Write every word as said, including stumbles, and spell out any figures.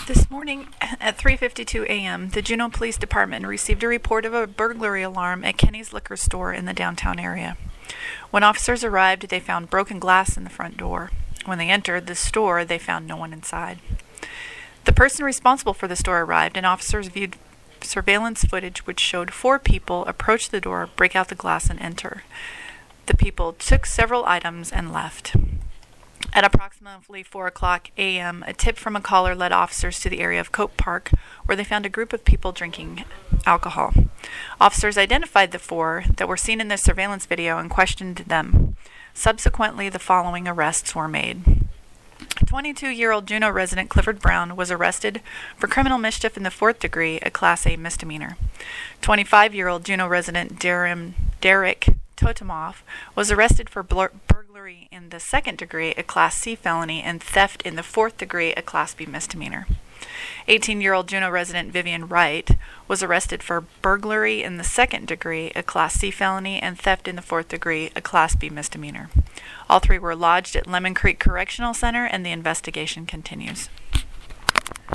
This morning at three fifty-two a.m., the Juneau Police Department received a report of a burglary alarm at Kenny's Liquor Store in the downtown area. When officers arrived, they found broken glass in the front door. When they entered the store, they found no one inside. The person responsible for the store arrived, and officers viewed surveillance footage which showed four people approach the door, break out the glass, and enter. The people took several items and left. At approximately four o'clock a.m., a tip from a caller led officers to the area of Cope Park, where they found a group of people drinking alcohol. Officers identified the four that were seen in the surveillance video and questioned them. Subsequently, the following arrests were made. twenty-two-year-old Juneau resident Clifford Brown was arrested for criminal mischief in the fourth degree, a Class A misdemeanor. twenty-five-year-old Juneau resident Darim, Derek Totemoff was arrested for blur- burglary in the second degree, a Class C felony, and theft in the fourth degree, a Class B misdemeanor. eighteen-year-old Juneau resident Vivian Wright was arrested for burglary in the second degree, a Class C felony, and theft in the fourth degree, a Class B misdemeanor. All three were lodged at Lemon Creek Correctional Center, and the investigation continues.